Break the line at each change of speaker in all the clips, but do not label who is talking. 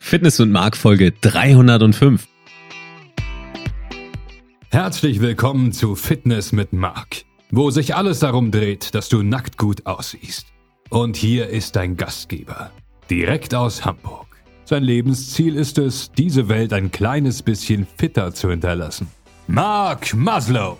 Fitness und Mark Folge 305.
Herzlich willkommen zu Fitness mit Mark, wo sich alles darum dreht, dass du nackt gut aussiehst. Und hier ist dein Gastgeber, direkt aus Hamburg. Sein Lebensziel ist es, diese Welt ein kleines bisschen fitter zu hinterlassen. Mark Maslow.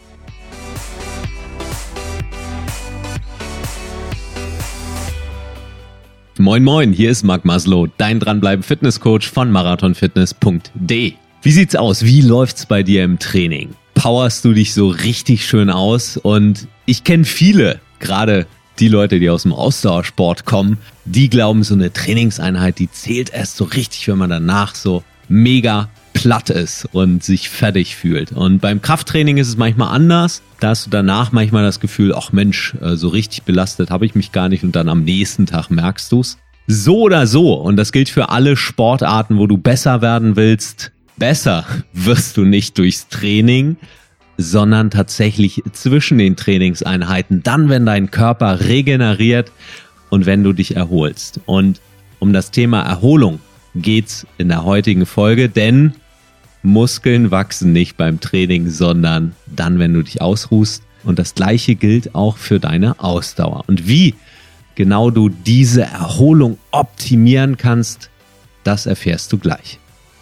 Moin moin, hier ist Mark Maslow, dein Dranbleiben Fitnesscoach von marathonfitness.de. Wie sieht's aus? Wie läuft's bei dir im Training? Powerst du dich so richtig schön aus? Und ich kenne viele, gerade die Leute, die aus dem Ausdauersport kommen, die glauben, so eine Trainingseinheit, die zählt erst so richtig, wenn man danach so mega platt ist und sich fertig fühlt. Und beim Krafttraining ist es manchmal anders. Da hast du danach manchmal das Gefühl, ach Mensch, so richtig belastet habe ich mich gar nicht, und dann am nächsten Tag merkst du's. So oder so, und das gilt für alle Sportarten, wo du besser werden willst. Besser wirst du nicht durchs Training, sondern tatsächlich zwischen den Trainingseinheiten, dann wenn dein Körper regeneriert und wenn du dich erholst. Und um das Thema Erholung geht's in der heutigen Folge, denn Muskeln wachsen nicht beim Training, sondern dann, wenn du dich ausruhst. Und das Gleiche gilt auch für deine Ausdauer. Und wie genau du diese Erholung optimieren kannst, das erfährst du gleich.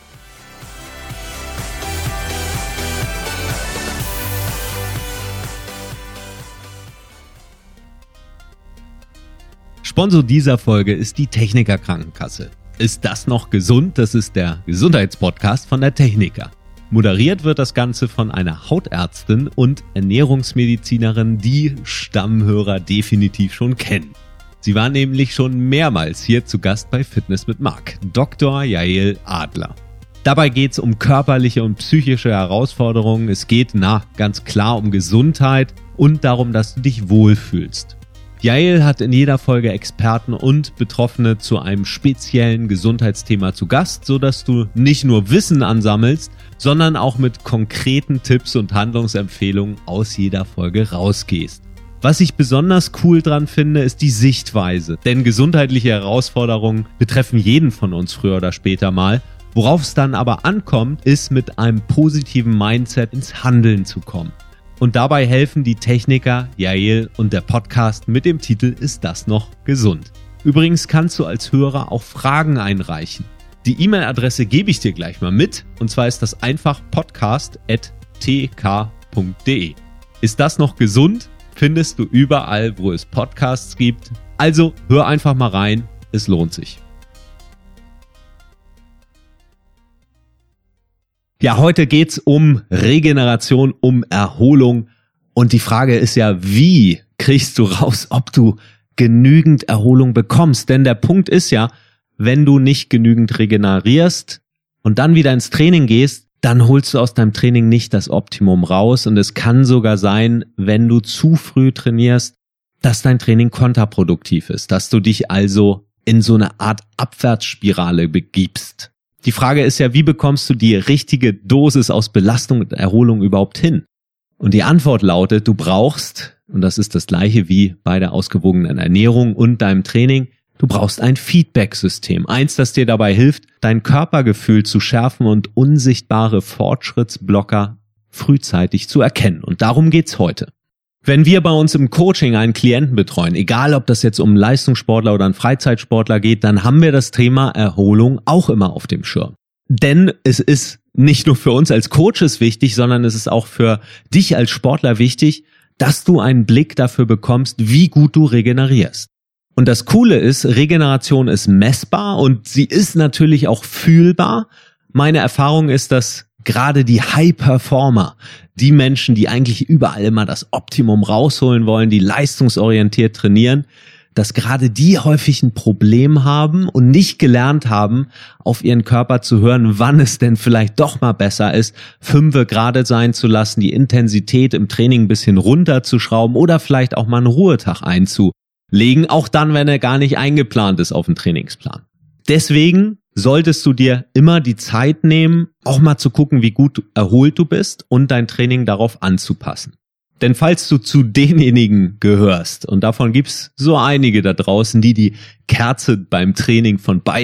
Sponsor dieser Folge ist die Techniker Krankenkasse. Ist das noch gesund? Das ist der Gesundheitspodcast von der Techniker. Moderiert wird das Ganze von einer Hautärztin und Ernährungsmedizinerin, die Stammhörer definitiv schon kennen. Sie war nämlich schon mehrmals hier zu Gast bei Fitness mit Mark, Dr. Yael Adler. Dabei geht es um körperliche und psychische Herausforderungen. Es geht ganz klar um Gesundheit und darum, dass du dich wohlfühlst. Yael hat in jeder Folge Experten und Betroffene zu einem speziellen Gesundheitsthema zu Gast, sodass du nicht nur Wissen ansammelst, sondern auch mit konkreten Tipps und Handlungsempfehlungen aus jeder Folge rausgehst. Was ich besonders cool dran finde, ist die Sichtweise, denn gesundheitliche Herausforderungen betreffen jeden von uns früher oder später mal. Worauf es dann aber ankommt, ist mit einem positiven Mindset ins Handeln zu kommen. Und dabei helfen die Techniker Yael und der Podcast mit dem Titel Ist das noch gesund? Übrigens kannst du als Hörer auch Fragen einreichen. Die E-Mail-Adresse gebe ich dir gleich mal mit, und zwar ist das einfach podcast@tk.de. Ist das noch gesund? Findest du überall, wo es Podcasts gibt. Also hör einfach mal rein, es lohnt sich. Ja, heute geht's um Regeneration, um Erholung, und die Frage ist ja, wie kriegst du raus, ob du genügend Erholung bekommst? Denn der Punkt ist ja, wenn du nicht genügend regenerierst und dann wieder ins Training gehst, dann holst du aus deinem Training nicht das Optimum raus, und es kann sogar sein, wenn du zu früh trainierst, dass dein Training kontraproduktiv ist, dass du dich also in so eine Art Abwärtsspirale begibst. Die Frage ist ja, wie bekommst du die richtige Dosis aus Belastung und Erholung überhaupt hin? Und die Antwort lautet, du brauchst, und das ist das Gleiche wie bei der ausgewogenen Ernährung und deinem Training, du brauchst ein Feedback-System. Eins, das dir dabei hilft, dein Körpergefühl zu schärfen und unsichtbare Fortschrittsblocker frühzeitig zu erkennen. Und darum geht's heute. Wenn wir bei uns im Coaching einen Klienten betreuen, egal ob das jetzt um einen Leistungssportler oder einen Freizeitsportler geht, dann haben wir das Thema Erholung auch immer auf dem Schirm. Denn es ist nicht nur für uns als Coaches wichtig, sondern es ist auch für dich als Sportler wichtig, dass du einen Blick dafür bekommst, wie gut du regenerierst. Und das Coole ist, Regeneration ist messbar und sie ist natürlich auch fühlbar. Meine Erfahrung ist, dass gerade die High-Performer, die Menschen, die eigentlich überall immer das Optimum rausholen wollen, die leistungsorientiert trainieren, dass gerade die häufig ein Problem haben und nicht gelernt haben, auf ihren Körper zu hören, wann es denn vielleicht doch mal besser ist, 5 gerade sein zu lassen, die Intensität im Training ein bisschen runterzuschrauben oder vielleicht auch mal einen Ruhetag einzulegen, auch dann, wenn er gar nicht eingeplant ist auf den Trainingsplan. Deswegen solltest du dir immer die Zeit nehmen, auch mal zu gucken, wie gut erholt du bist und dein Training darauf anzupassen. Denn falls du zu denjenigen gehörst, und davon gibt's so einige da draußen, die die Kerze beim Training von beiden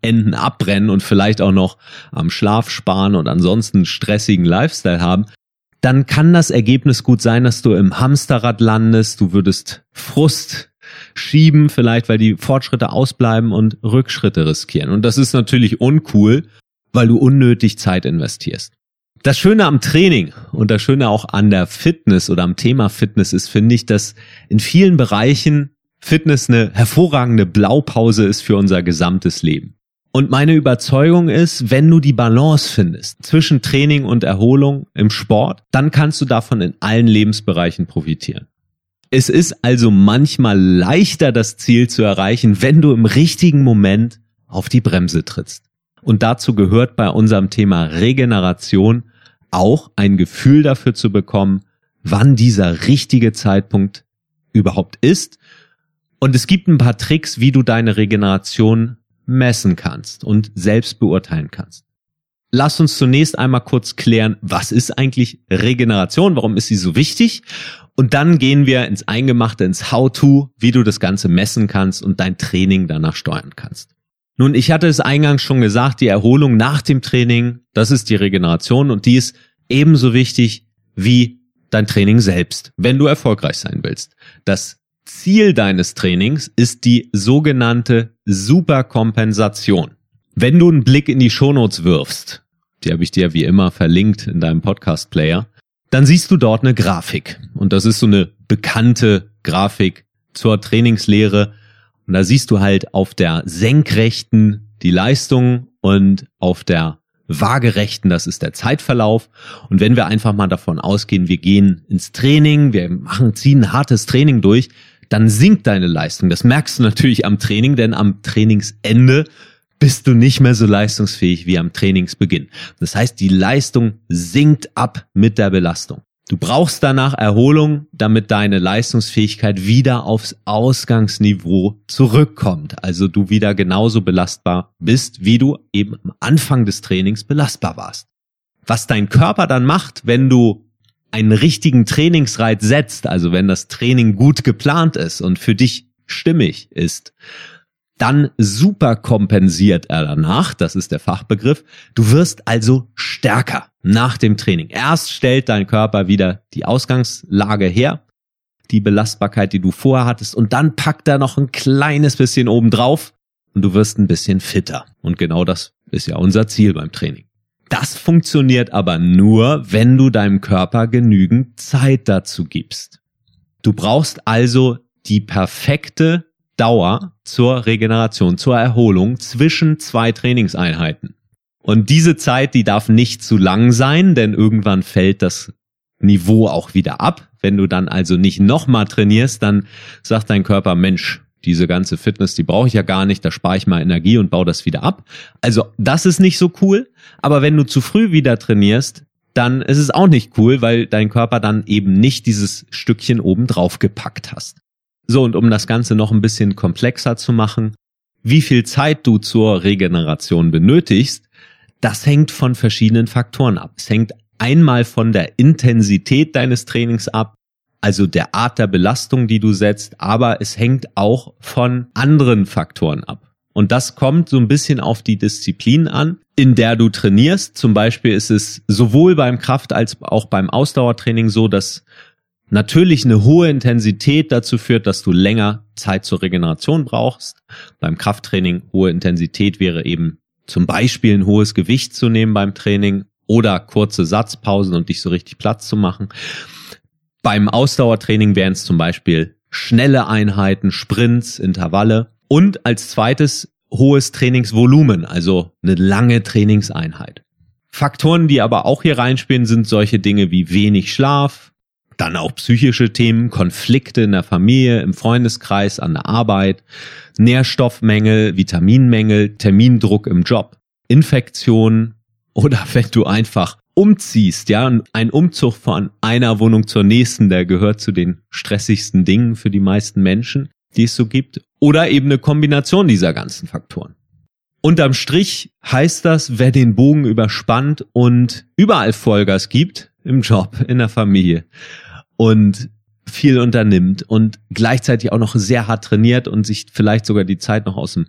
Enden abbrennen und vielleicht auch noch am Schlaf sparen und ansonsten stressigen Lifestyle haben, dann kann das Ergebnis gut sein, dass du im Hamsterrad landest, du würdest Frust schieben, vielleicht weil die Fortschritte ausbleiben und Rückschritte riskieren. Und das ist natürlich uncool, weil du unnötig Zeit investierst. Das Schöne am Training und das Schöne auch an der Fitness oder am Thema Fitness ist, finde ich, dass in vielen Bereichen Fitness eine hervorragende Blaupause ist für unser gesamtes Leben. Und meine Überzeugung ist, wenn du die Balance findest zwischen Training und Erholung im Sport, dann kannst du davon in allen Lebensbereichen profitieren. Es ist also manchmal leichter, das Ziel zu erreichen, wenn du im richtigen Moment auf die Bremse trittst. Und dazu gehört bei unserem Thema Regeneration auch ein Gefühl dafür zu bekommen, wann dieser richtige Zeitpunkt überhaupt ist. Und es gibt ein paar Tricks, wie du deine Regeneration messen kannst und selbst beurteilen kannst. Lass uns zunächst einmal kurz klären, was ist eigentlich Regeneration, warum ist sie so wichtig? Und dann gehen wir ins Eingemachte, ins How-to, wie du das Ganze messen kannst und dein Training danach steuern kannst. Nun, ich hatte es eingangs schon gesagt, die Erholung nach dem Training, das ist die Regeneration und die ist ebenso wichtig wie dein Training selbst, wenn du erfolgreich sein willst. Das Ziel deines Trainings ist die sogenannte Superkompensation. Wenn du einen Blick in die Shownotes wirfst, die habe ich dir wie immer verlinkt in deinem Podcast-Player, dann siehst du dort eine Grafik. Und das ist so eine bekannte Grafik zur Trainingslehre. Und da siehst du halt auf der Senkrechten die Leistung und auf der Waagerechten, das ist der Zeitverlauf. Und wenn wir einfach mal davon ausgehen, wir gehen ins Training, ziehen ein hartes Training durch, dann sinkt deine Leistung. Das merkst du natürlich am Training, denn am Trainingsende bist du nicht mehr so leistungsfähig wie am Trainingsbeginn. Das heißt, die Leistung sinkt ab mit der Belastung. Du brauchst danach Erholung, damit deine Leistungsfähigkeit wieder aufs Ausgangsniveau zurückkommt. Also du wieder genauso belastbar bist, wie du eben am Anfang des Trainings belastbar warst. Was dein Körper dann macht, wenn du einen richtigen Trainingsreiz setzt, also wenn das Training gut geplant ist und für dich stimmig ist, dann superkompensiert er danach, das ist der Fachbegriff. Du wirst also stärker nach dem Training. Erst stellt dein Körper wieder die Ausgangslage her, die Belastbarkeit, die du vorher hattest, und dann packt er noch ein kleines bisschen obendrauf und du wirst ein bisschen fitter. Und genau das ist ja unser Ziel beim Training. Das funktioniert aber nur, wenn du deinem Körper genügend Zeit dazu gibst. Du brauchst also die perfekte Dauer zur Regeneration, zur Erholung zwischen 2 Trainingseinheiten. Und diese Zeit, die darf nicht zu lang sein, denn irgendwann fällt das Niveau auch wieder ab. Wenn du dann also nicht nochmal trainierst, dann sagt dein Körper, Mensch, diese ganze Fitness, die brauche ich ja gar nicht, da spare ich mal Energie und baue das wieder ab. Also das ist nicht so cool, aber wenn du zu früh wieder trainierst, dann ist es auch nicht cool, weil dein Körper dann eben nicht dieses Stückchen oben drauf gepackt hast. So, und um das Ganze noch ein bisschen komplexer zu machen, wie viel Zeit du zur Regeneration benötigst, das hängt von verschiedenen Faktoren ab. Es hängt einmal von der Intensität deines Trainings ab, also der Art der Belastung, die du setzt, aber es hängt auch von anderen Faktoren ab. Und das kommt so ein bisschen auf die Disziplin an, in der du trainierst. Zum Beispiel ist es sowohl beim Kraft- als auch beim Ausdauertraining so, dass natürlich eine hohe Intensität dazu führt, dass du länger Zeit zur Regeneration brauchst. Beim Krafttraining hohe Intensität wäre eben zum Beispiel ein hohes Gewicht zu nehmen beim Training oder kurze Satzpausen und dich so richtig Platz zu machen. Beim Ausdauertraining wären es zum Beispiel schnelle Einheiten, Sprints, Intervalle und als zweites hohes Trainingsvolumen, also eine lange Trainingseinheit. Faktoren, die aber auch hier reinspielen, sind solche Dinge wie wenig Schlaf, dann auch psychische Themen, Konflikte in der Familie, im Freundeskreis, an der Arbeit, Nährstoffmängel, Vitaminmängel, Termindruck im Job, Infektionen oder wenn du einfach umziehst, ja, ein Umzug von einer Wohnung zur nächsten, der gehört zu den stressigsten Dingen für die meisten Menschen, die es so gibt, oder eben eine Kombination dieser ganzen Faktoren. Unterm Strich heißt das, wer den Bogen überspannt und überall Vollgas gibt, im Job, in der Familie und viel unternimmt und gleichzeitig auch noch sehr hart trainiert und sich vielleicht sogar die Zeit noch aus dem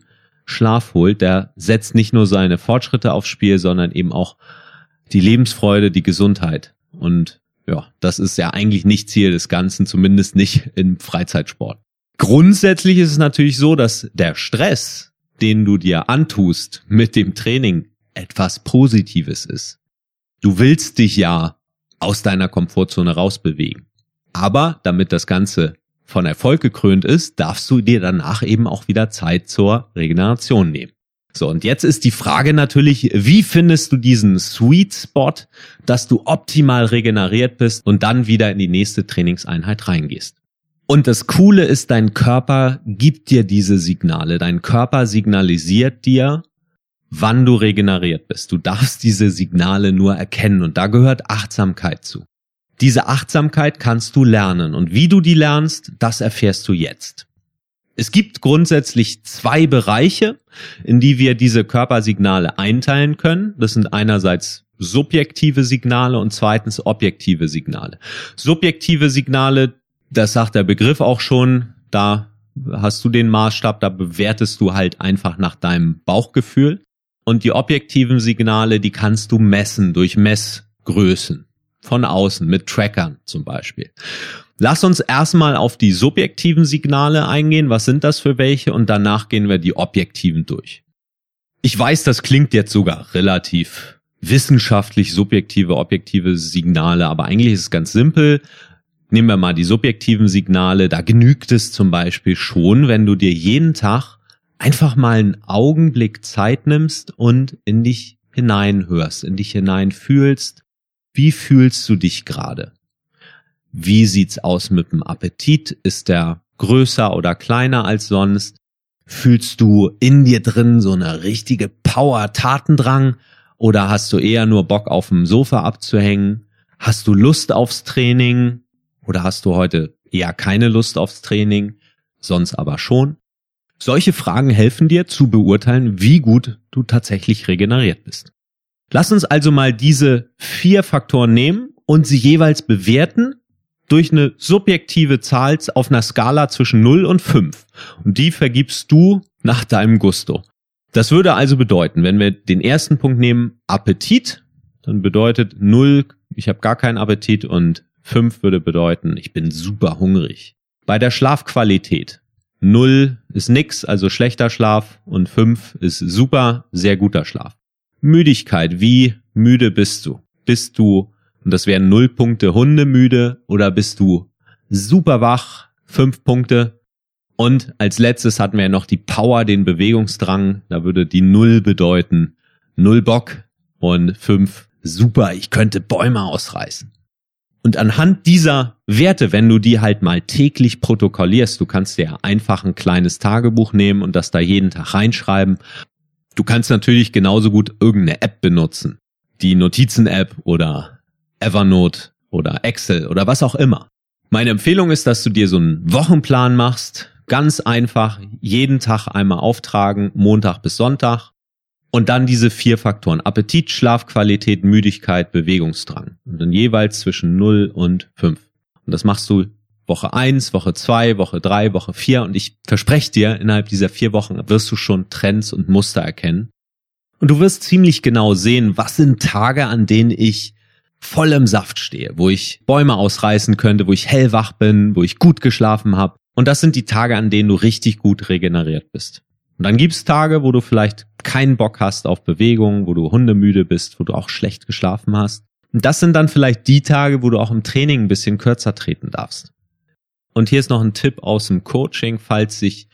Schlaf holt, der setzt nicht nur seine Fortschritte aufs Spiel, sondern eben auch die Lebensfreude, die Gesundheit. Und ja, das ist ja eigentlich nicht Ziel des Ganzen, zumindest nicht im Freizeitsport. Grundsätzlich ist es natürlich so, dass der Stress, den du dir antust mit dem Training, etwas Positives ist. Du willst dich ja aus deiner Komfortzone rausbewegen. Aber damit das Ganze von Erfolg gekrönt ist, darfst du dir danach eben auch wieder Zeit zur Regeneration nehmen. So, und jetzt ist die Frage natürlich, wie findest du diesen Sweet Spot, dass du optimal regeneriert bist und dann wieder in die nächste Trainingseinheit reingehst? Und das Coole ist, dein Körper gibt dir diese Signale. Dein Körper signalisiert dir, wann du regeneriert bist. Du darfst diese Signale nur erkennen und da gehört Achtsamkeit zu. Diese Achtsamkeit kannst du lernen und wie du die lernst, das erfährst du jetzt. Es gibt grundsätzlich 2 Bereiche, in die wir diese Körpersignale einteilen können. Das sind einerseits subjektive Signale und zweitens objektive Signale. Subjektive Signale, das sagt der Begriff auch schon, da hast du den Maßstab, da bewertest du halt einfach nach deinem Bauchgefühl. Und die objektiven Signale, die kannst du messen durch Messgrößen. Von außen, mit Trackern zum Beispiel. Lass uns erstmal auf die subjektiven Signale eingehen. Was sind das für welche? Und danach gehen wir die objektiven durch. Ich weiß, das klingt jetzt sogar relativ wissenschaftlich, subjektive, objektive Signale, aber eigentlich ist es ganz simpel. Nehmen wir mal die subjektiven Signale. Da genügt es zum Beispiel schon, wenn du dir jeden Tag einfach mal einen Augenblick Zeit nimmst und in dich hineinhörst, in dich hineinfühlst. Wie fühlst du dich gerade? Wie sieht's aus mit dem Appetit? Ist der größer oder kleiner als sonst? Fühlst du in dir drin so eine richtige Power-Tatendrang oder hast du eher nur Bock auf dem Sofa abzuhängen? Hast du Lust aufs Training oder hast du heute eher keine Lust aufs Training, sonst aber schon? Solche Fragen helfen dir zu beurteilen, wie gut du tatsächlich regeneriert bist. Lass uns also mal diese 4 Faktoren nehmen und sie jeweils bewerten durch eine subjektive Zahl auf einer Skala zwischen 0 und 5. Und die vergibst du nach deinem Gusto. Das würde also bedeuten, wenn wir den ersten Punkt nehmen, Appetit, dann bedeutet 0, ich habe gar keinen Appetit und 5 würde bedeuten, ich bin super hungrig. Bei der Schlafqualität, 0 ist nix, also schlechter Schlaf und 5 ist super, sehr guter Schlaf. Müdigkeit, wie müde bist du? Bist du, und das wären 0 Punkte, hundemüde oder bist du super wach, 5 Punkte? Und als letztes hatten wir ja noch die Power, den Bewegungsdrang, da würde die 0 bedeuten, 0 Bock und 5 super, ich könnte Bäume ausreißen. Und anhand dieser Werte, wenn du die halt mal täglich protokollierst, du kannst dir einfach ein kleines Tagebuch nehmen und das da jeden Tag reinschreiben. Du kannst natürlich genauso gut irgendeine App benutzen. Die Notizen-App oder Evernote oder Excel oder was auch immer. Meine Empfehlung ist, dass du dir so einen Wochenplan machst. Ganz einfach, jeden Tag einmal auftragen, Montag bis Sonntag. Und dann diese 4 Faktoren. Appetit, Schlafqualität, Müdigkeit, Bewegungsdrang. Und dann jeweils zwischen 0 und 5. Und das machst du Woche 1, Woche 2, Woche 3, Woche 4 und ich verspreche dir, innerhalb dieser 4 Wochen wirst du schon Trends und Muster erkennen. Und du wirst ziemlich genau sehen, was sind Tage, an denen ich voll im Saft stehe, wo ich Bäume ausreißen könnte, wo ich hellwach bin, wo ich gut geschlafen habe. Und das sind die Tage, an denen du richtig gut regeneriert bist. Und dann gibt's Tage, wo du vielleicht keinen Bock hast auf Bewegung, wo du hundemüde bist, wo du auch schlecht geschlafen hast. Und das sind dann vielleicht die Tage, wo du auch im Training ein bisschen kürzer treten darfst. Und hier ist noch ein Tipp aus dem Coaching, falls sich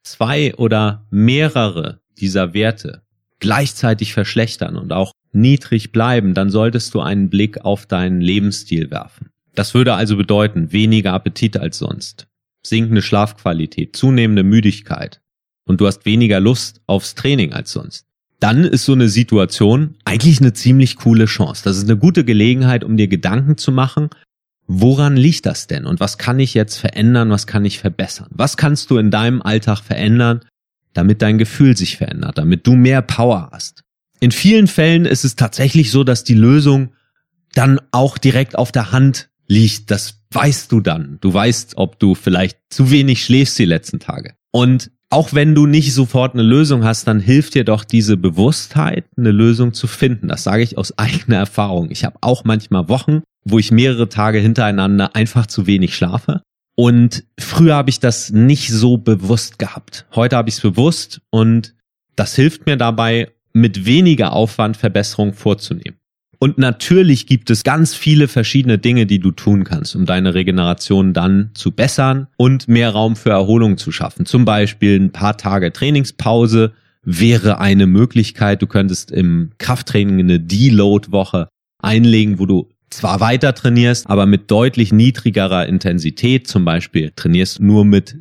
2 oder mehrere dieser Werte gleichzeitig verschlechtern und auch niedrig bleiben, dann solltest du einen Blick auf deinen Lebensstil werfen. Das würde also bedeuten, weniger Appetit als sonst, sinkende Schlafqualität, zunehmende Müdigkeit und du hast weniger Lust aufs Training als sonst. Dann ist so eine Situation eigentlich eine ziemlich coole Chance. Das ist eine gute Gelegenheit, um dir Gedanken zu machen, woran liegt das denn? Und was kann ich jetzt verändern? Was kann ich verbessern? Was kannst du in deinem Alltag verändern, damit dein Gefühl sich verändert, damit du mehr Power hast? In vielen Fällen ist es tatsächlich so, dass die Lösung dann auch direkt auf der Hand liegt. Das weißt du dann. Du weißt, ob du vielleicht zu wenig schläfst die letzten Tage. Und auch wenn du nicht sofort eine Lösung hast, dann hilft dir doch diese Bewusstheit, eine Lösung zu finden. Das sage ich aus eigener Erfahrung. Ich habe auch manchmal Wochen, wo ich mehrere Tage hintereinander einfach zu wenig schlafe. Und früher habe ich das nicht so bewusst gehabt. Heute habe ich es bewusst und das hilft mir dabei, mit weniger Aufwand Verbesserungen vorzunehmen. Und natürlich gibt es ganz viele verschiedene Dinge, die du tun kannst, um deine Regeneration dann zu bessern und mehr Raum für Erholung zu schaffen. Zum Beispiel ein paar Tage Trainingspause wäre eine Möglichkeit. Du könntest im Krafttraining eine Deload-Woche einlegen, wo du zwar weiter trainierst, aber mit deutlich niedrigerer Intensität. Zum Beispiel trainierst nur mit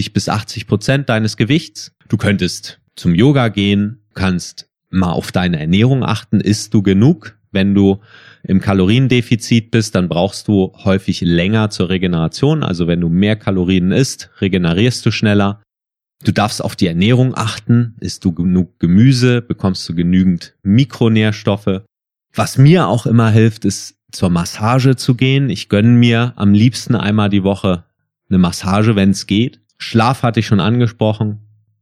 70-80% deines Gewichts. Du könntest zum Yoga gehen, kannst mal auf deine Ernährung achten. Isst du genug? Wenn du im Kaloriendefizit bist, dann brauchst du häufig länger zur Regeneration. Also wenn du mehr Kalorien isst, regenerierst du schneller. Du darfst auf die Ernährung achten. Isst du genug Gemüse, bekommst du genügend Mikronährstoffe. Was mir auch immer hilft, ist zur Massage zu gehen. Ich gönne mir am liebsten einmal die Woche eine Massage, wenn es geht. Schlaf hatte ich schon angesprochen.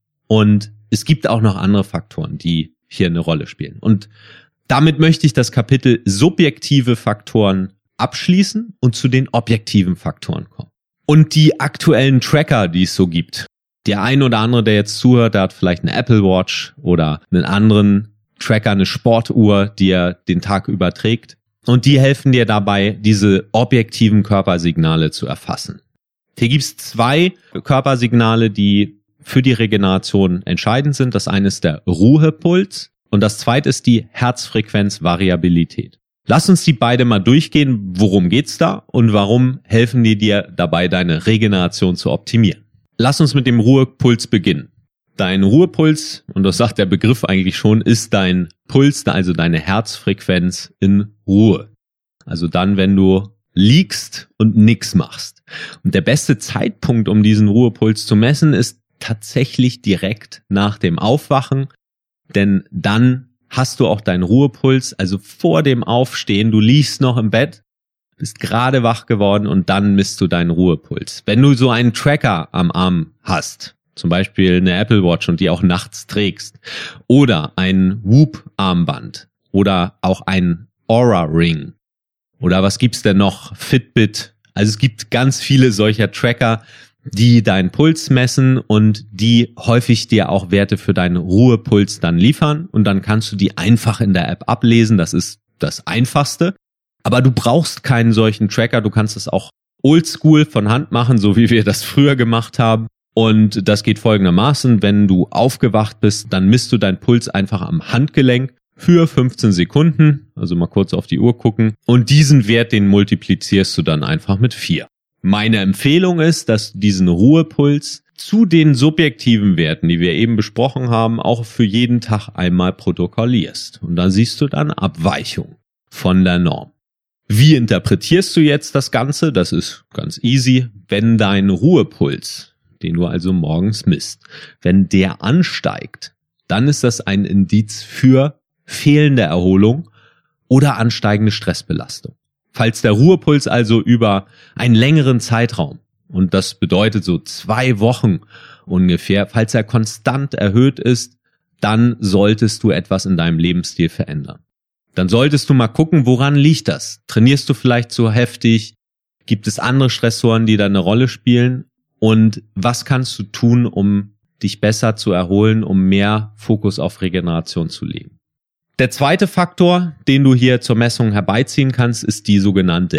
Und es gibt auch noch andere Faktoren, die hier eine Rolle spielen. Und damit möchte ich das Kapitel subjektive Faktoren abschließen und zu den objektiven Faktoren kommen. Und die aktuellen Tracker, die es so gibt. Der ein oder andere, der jetzt zuhört, der hat vielleicht eine Apple Watch oder einen anderen Tracker, eine Sportuhr, die er den Tag überträgt. Und die helfen dir dabei, diese objektiven Körpersignale zu erfassen. Hier gibt es 2 Körpersignale, die für die Regeneration entscheidend sind. Das eine ist der Ruhepuls und das zweite ist die Herzfrequenzvariabilität. Lass uns die beide mal durchgehen. Worum geht's da und warum helfen die dir dabei, deine Regeneration zu optimieren? Lass uns mit dem Ruhepuls beginnen. Dein Ruhepuls, und das sagt der Begriff eigentlich schon, ist dein Puls, also deine Herzfrequenz in Ruhe. Also dann, wenn du liegst und nichts machst. Und der beste Zeitpunkt, um diesen Ruhepuls zu messen, ist tatsächlich direkt nach dem Aufwachen, denn dann hast du auch deinen Ruhepuls, also vor dem Aufstehen, du liegst noch im Bett, bist gerade wach geworden und dann misst du deinen Ruhepuls. Wenn du so einen Tracker am Arm hast, zum Beispiel eine Apple Watch und die auch nachts trägst, oder ein Whoop-Armband oder auch ein Oura-Ring oder was gibt's denn noch? Fitbit. Also es gibt ganz viele solcher Tracker, die deinen Puls messen und die häufig dir auch Werte für deinen Ruhepuls dann liefern und dann kannst du die einfach in der App ablesen. Das ist das Einfachste. Aber du brauchst keinen solchen Tracker. Du kannst es auch oldschool von Hand machen, so wie wir das früher gemacht haben. Und das geht folgendermaßen: Wenn du aufgewacht bist, dann misst du deinen Puls einfach am Handgelenk für 15 Sekunden. Also mal kurz auf die Uhr gucken. Und diesen Wert, den multiplizierst du dann einfach mit 4. Meine Empfehlung ist, dass du diesen Ruhepuls zu den subjektiven Werten, die wir eben besprochen haben, auch für jeden Tag einmal protokollierst. Und da siehst du dann Abweichungen von der Norm. Wie interpretierst du jetzt das Ganze? Das ist ganz easy. Wenn dein Ruhepuls, den du also morgens misst, wenn der ansteigt, dann ist das ein Indiz für fehlende Erholung oder ansteigende Stressbelastung. Falls der Ruhepuls also über einen längeren Zeitraum, und das bedeutet so 2 Wochen ungefähr, falls er konstant erhöht ist, dann solltest du etwas in deinem Lebensstil verändern. Dann solltest du mal gucken, woran liegt das? Trainierst du vielleicht zu heftig? Gibt es andere Stressoren, die da eine Rolle spielen? Und was kannst du tun, um dich besser zu erholen, um mehr Fokus auf Regeneration zu legen? Der zweite Faktor, den du hier zur Messung herbeiziehen kannst, ist die sogenannte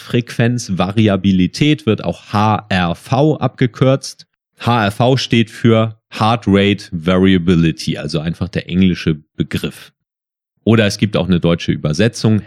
Herzfrequenzvariabilität, wird auch HRV abgekürzt. HRV steht für Heart Rate Variability, also einfach der englische Begriff. Oder es gibt auch eine deutsche Übersetzung,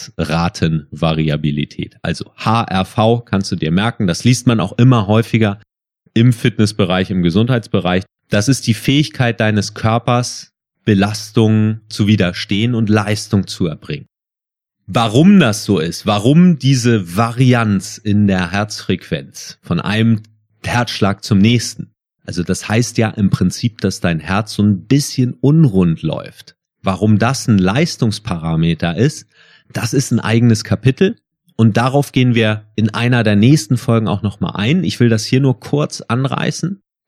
Herzratenvariabilität. Also HRV kannst du dir merken, das liest man auch immer häufiger im Fitnessbereich, im Gesundheitsbereich. Das ist die Fähigkeit deines Körpers, Belastungen zu widerstehen und Leistung zu erbringen. Warum das so ist, warum diese Varianz in der Herzfrequenz von einem Herzschlag zum nächsten, also das heißt ja im Prinzip, dass dein Herz so ein bisschen unrund läuft. Warum das ein Leistungsparameter ist, das ist ein eigenes Kapitel und darauf gehen wir in einer der nächsten Folgen auch nochmal ein. Ich will das hier nur kurz anreißen.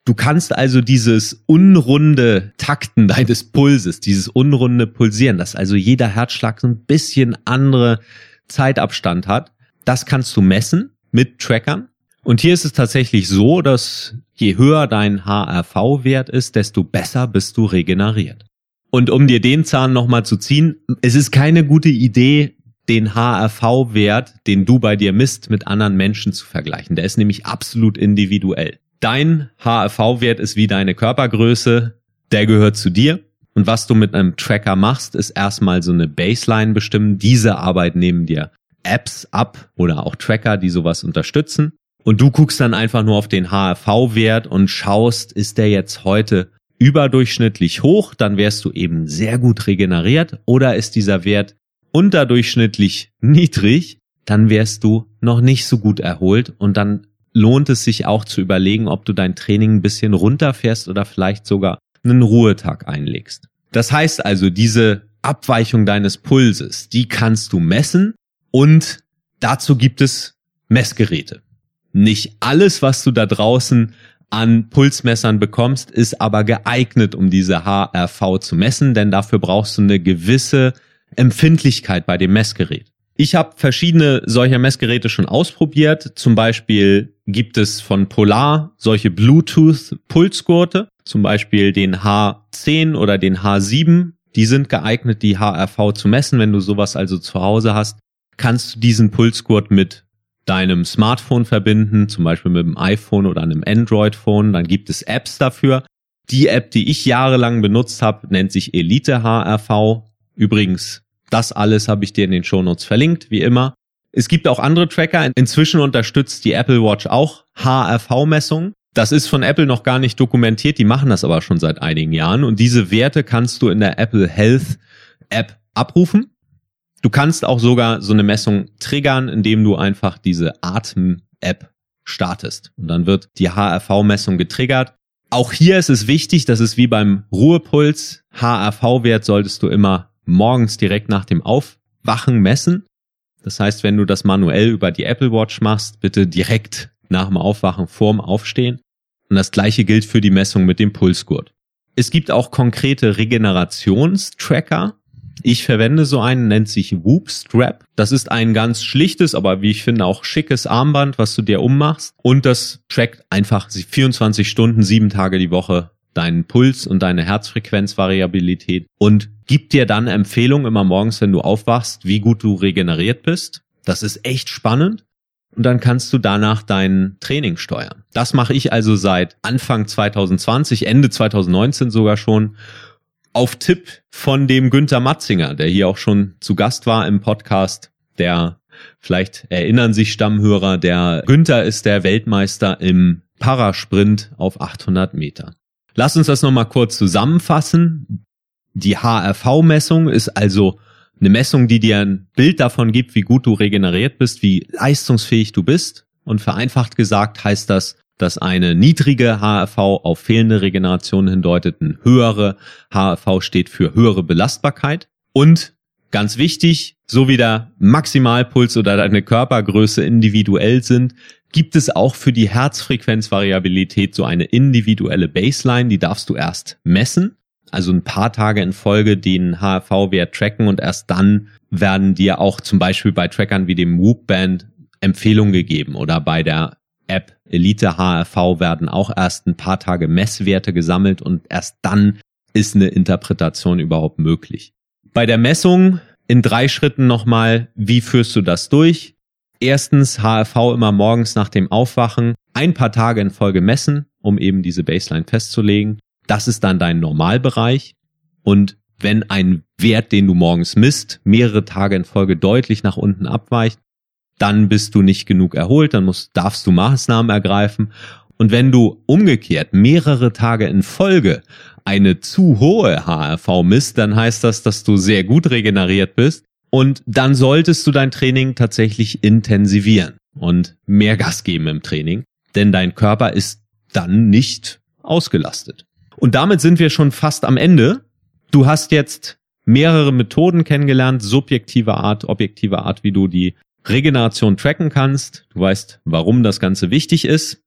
Du kannst also dieses unrunde Takten deines Pulses, dieses unrunde Pulsieren, dass also jeder Herzschlag so ein bisschen andere Zeitabstand hat, das kannst du messen mit Trackern. Und hier ist es tatsächlich so, dass je höher dein HRV-Wert ist, desto besser bist du regeneriert. Und um dir den Zahn nochmal zu ziehen, es ist keine gute Idee, den HRV-Wert, den du bei dir misst, mit anderen Menschen zu vergleichen. Der ist nämlich absolut individuell. Dein HRV-Wert ist wie deine Körpergröße, der gehört zu dir. Und was du mit einem Tracker machst, ist erstmal so eine Baseline bestimmen. Diese Arbeit nehmen dir Apps ab oder auch Tracker, die sowas unterstützen. Und du guckst dann einfach nur auf den HRV-Wert und schaust, ist der jetzt heute überdurchschnittlich hoch, dann wärst du eben sehr gut regeneriert, oder ist dieser Wert unterdurchschnittlich niedrig, dann wärst du noch nicht so gut erholt, und dann lohnt es sich auch zu überlegen, ob du dein Training ein bisschen runterfährst oder vielleicht sogar einen Ruhetag einlegst. Das heißt also, diese Abweichung deines Pulses, die kannst du messen, und dazu gibt es Messgeräte. Nicht alles, was du da draußen an Pulsmessern bekommst, ist aber geeignet, um diese HRV zu messen, denn dafür brauchst du eine gewisse Empfindlichkeit bei dem Messgerät. Ich habe verschiedene solcher Messgeräte schon ausprobiert. Zum Beispiel gibt es von Polar solche Bluetooth-Pulsgurte, zum Beispiel den H10 oder den H7. Die sind geeignet, die HRV zu messen. Wenn du sowas also zu Hause hast, kannst du diesen Pulsgurt mit deinem Smartphone verbinden, zum Beispiel mit dem iPhone oder einem Android-Phone. Dann gibt es Apps dafür. Die App, die ich jahrelang benutzt habe, nennt sich Elite HRV. Übrigens, das alles habe ich dir in den Shownotes verlinkt, wie immer. Es gibt auch andere Tracker. Inzwischen unterstützt die Apple Watch auch HRV-Messungen. Das ist von Apple noch gar nicht dokumentiert, die machen das aber schon seit einigen Jahren. Und diese Werte kannst du in der Apple Health App abrufen. Du kannst auch sogar so eine Messung triggern, indem du einfach diese Atem-App startest. Und dann wird die HRV-Messung getriggert. Auch hier ist es wichtig, das ist wie beim Ruhepuls. HRV-Wert solltest du immer morgens direkt nach dem Aufwachen messen. Das heißt, wenn du das manuell über die Apple Watch machst, bitte direkt nach dem Aufwachen, vorm Aufstehen. Und das Gleiche gilt für die Messung mit dem Pulsgurt. Es gibt auch konkrete Regenerationstracker. Ich verwende so einen, nennt sich Whoop Strap. Das ist ein ganz schlichtes, aber wie ich finde auch schickes Armband, was du dir ummachst. Und das trackt einfach 24 Stunden, 7 Tage die Woche deinen Puls und deine Herzfrequenzvariabilität und gibt dir dann Empfehlungen immer morgens, wenn du aufwachst, wie gut du regeneriert bist. Das ist echt spannend. Und dann kannst du danach dein Training steuern. Das mache ich also seit Anfang 2020, Ende 2019 sogar schon, auf Tipp von dem Günther Matzinger, der hier auch schon zu Gast war im Podcast. Der, vielleicht erinnern sich Stammhörer, der Günther ist der Weltmeister im Parasprint auf 800 Meter. Lass uns das nochmal kurz zusammenfassen. Die HRV-Messung ist also eine Messung, die dir ein Bild davon gibt, wie gut du regeneriert bist, wie leistungsfähig du bist. Und vereinfacht gesagt heißt das, dass eine niedrige HRV auf fehlende Regeneration hindeutet, eine höhere HRV steht für höhere Belastbarkeit. Und ganz wichtig, so wie der Maximalpuls oder deine Körpergröße individuell sind, gibt es auch für die Herzfrequenzvariabilität so eine individuelle Baseline, die darfst du erst messen. Also ein paar Tage in Folge den HRV-Wert tracken und erst dann werden dir auch zum Beispiel bei Trackern wie dem Whoop Band Empfehlungen gegeben oder bei der App Elite HRV werden auch erst ein paar Tage Messwerte gesammelt und erst dann ist eine Interpretation überhaupt möglich. Bei der Messung in 3 Schritten nochmal, wie führst du das durch? Erstens HRV immer morgens nach dem Aufwachen ein paar Tage in Folge messen, um eben diese Baseline festzulegen. Das ist dann dein Normalbereich. Und wenn ein Wert, den du morgens misst, mehrere Tage in Folge deutlich nach unten abweicht, dann bist du nicht genug erholt, dann darfst du Maßnahmen ergreifen. Und wenn du umgekehrt mehrere Tage in Folge eine zu hohe HRV misst, dann heißt das, dass du sehr gut regeneriert bist. Und dann solltest du dein Training tatsächlich intensivieren und mehr Gas geben im Training, denn dein Körper ist dann nicht ausgelastet. Und damit sind wir schon fast am Ende. Du hast jetzt mehrere Methoden kennengelernt, subjektive Art, objektive Art, wie du die Regeneration tracken kannst. Du weißt, warum das Ganze wichtig ist.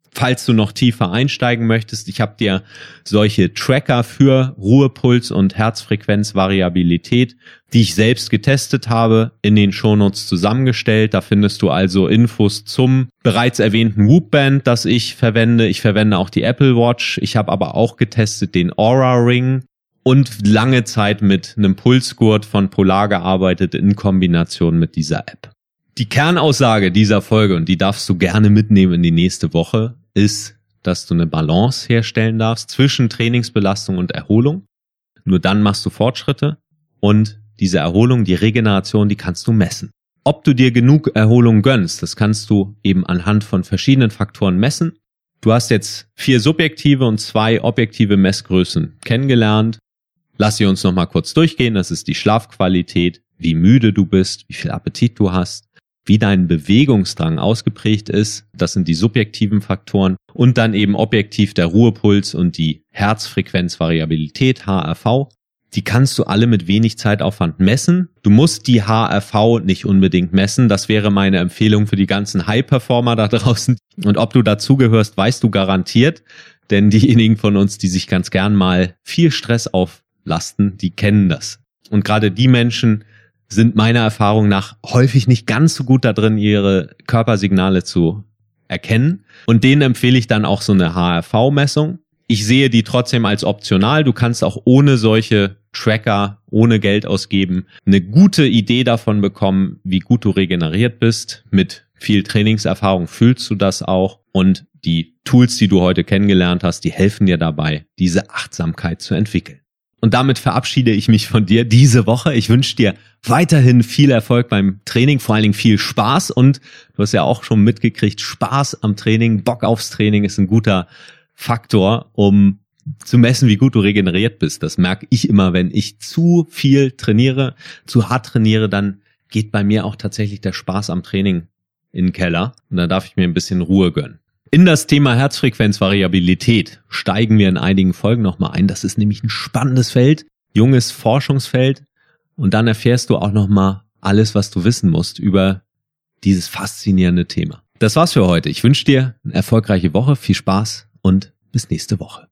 Falls du noch tiefer einsteigen möchtest, ich habe dir solche Tracker für Ruhepuls und Herzfrequenzvariabilität, die ich selbst getestet habe, in den Shownotes zusammengestellt. Da findest du also Infos zum bereits erwähnten Whoop-Band, das ich verwende. Ich verwende auch die Apple Watch. Ich habe aber auch getestet den Oura Ring und lange Zeit mit einem Pulsgurt von Polar gearbeitet in Kombination mit dieser App. Die Kernaussage dieser Folge, und die darfst du gerne mitnehmen in die nächste Woche, ist, dass du eine Balance herstellen darfst zwischen Trainingsbelastung und Erholung. Nur dann machst du Fortschritte und diese Erholung, die Regeneration, die kannst du messen. Ob du dir genug Erholung gönnst, das kannst du eben anhand von verschiedenen Faktoren messen. Du hast jetzt 4 subjektive und 2 objektive Messgrößen kennengelernt. Lass sie uns nochmal kurz durchgehen. Das ist die Schlafqualität, wie müde du bist, wie viel Appetit du hast, wie dein Bewegungsdrang ausgeprägt ist. Das sind die subjektiven Faktoren. Und dann eben objektiv der Ruhepuls und die Herzfrequenzvariabilität, HRV. Die kannst du alle mit wenig Zeitaufwand messen. Du musst die HRV nicht unbedingt messen. Das wäre meine Empfehlung für die ganzen High-Performer da draußen. Und ob du dazugehörst, weißt du garantiert. Denn diejenigen von uns, die sich ganz gern mal viel Stress auflasten, die kennen das. Und gerade die Menschen sind meiner Erfahrung nach häufig nicht ganz so gut da drin, ihre Körpersignale zu erkennen. Und denen empfehle ich dann auch so eine HRV-Messung. Ich sehe die trotzdem als optional. Du kannst auch ohne solche Tracker, ohne Geld ausgeben, eine gute Idee davon bekommen, wie gut du regeneriert bist. Mit viel Trainingserfahrung fühlst du das auch. Und die Tools, die du heute kennengelernt hast, die helfen dir dabei, diese Achtsamkeit zu entwickeln. Und damit verabschiede ich mich von dir diese Woche. Ich wünsche dir weiterhin viel Erfolg beim Training, vor allen Dingen viel Spaß. Und du hast ja auch schon mitgekriegt, Spaß am Training, Bock aufs Training ist ein guter Faktor, um zu messen, wie gut du regeneriert bist. Das merke ich immer, wenn ich zu viel trainiere, zu hart trainiere, dann geht bei mir auch tatsächlich der Spaß am Training in den Keller. Und da darf ich mir ein bisschen Ruhe gönnen. In das Thema Herzfrequenzvariabilität steigen wir in einigen Folgen nochmal ein. Das ist nämlich ein spannendes Feld, junges Forschungsfeld. Und dann erfährst du auch nochmal alles, was du wissen musst über dieses faszinierende Thema. Das war's für heute. Ich wünsche dir eine erfolgreiche Woche, viel Spaß und bis nächste Woche.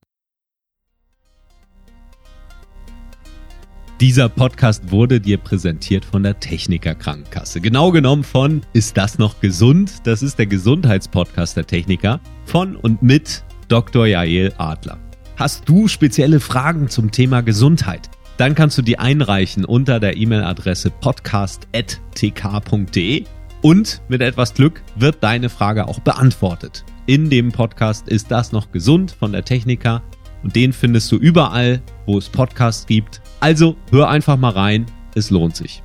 Dieser Podcast wurde dir präsentiert von der Techniker Krankenkasse. Genau genommen von Ist das noch gesund? Das ist der Gesundheitspodcast der Techniker von und mit Dr. Jael Adler. Hast du spezielle Fragen zum Thema Gesundheit? Dann kannst du die einreichen unter der E-Mail-Adresse podcast@tk.de und mit etwas Glück wird deine Frage auch beantwortet. In dem Podcast Ist das noch gesund von der Techniker und den findest du überall, wo es Podcasts gibt. Also hör einfach mal rein, es lohnt sich.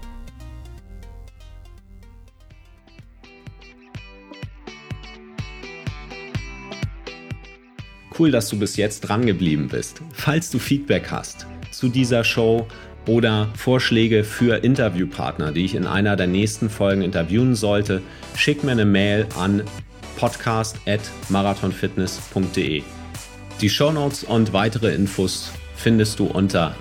Cool, dass du bis jetzt dran geblieben bist. Falls du Feedback hast zu dieser Show oder Vorschläge für Interviewpartner, die ich in einer der nächsten Folgen interviewen sollte, schick mir eine Mail an podcast@marathonfitness.de. Die Shownotes und weitere Infos findest du unter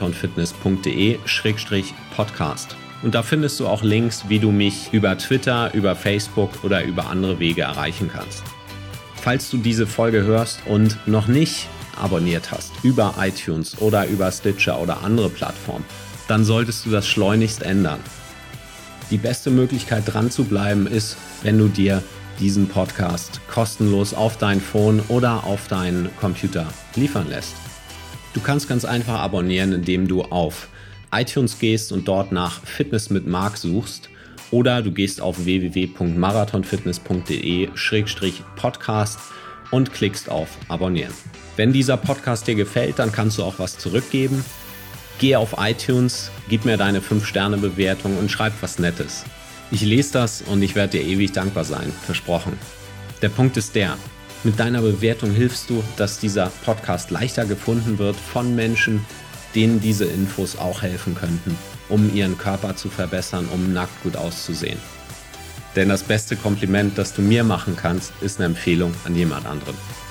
marathonfitness.de/podcast. Und da findest du auch Links, wie du mich über Twitter, über Facebook oder über andere Wege erreichen kannst. Falls du diese Folge hörst und noch nicht abonniert hast über iTunes oder über Stitcher oder andere Plattformen, dann solltest du das schleunigst ändern. Die beste Möglichkeit dran zu bleiben ist, wenn du dir diesen Podcast kostenlos auf dein Phone oder auf deinen Computer liefern lässt. Du kannst ganz einfach abonnieren, indem du auf iTunes gehst und dort nach Fitness mit Marc suchst oder du gehst auf www.marathonfitness.de/podcast und klickst auf Abonnieren. Wenn dieser Podcast dir gefällt, dann kannst du auch was zurückgeben. Geh auf iTunes, gib mir deine 5-Sterne-Bewertung und schreib was Nettes. Ich lese das und ich werde dir ewig dankbar sein, versprochen. Der Punkt ist der: Mit deiner Bewertung hilfst du, dass dieser Podcast leichter gefunden wird von Menschen, denen diese Infos auch helfen könnten, um ihren Körper zu verbessern, um nackt gut auszusehen. Denn das beste Kompliment, das du mir machen kannst, ist eine Empfehlung an jemand anderen.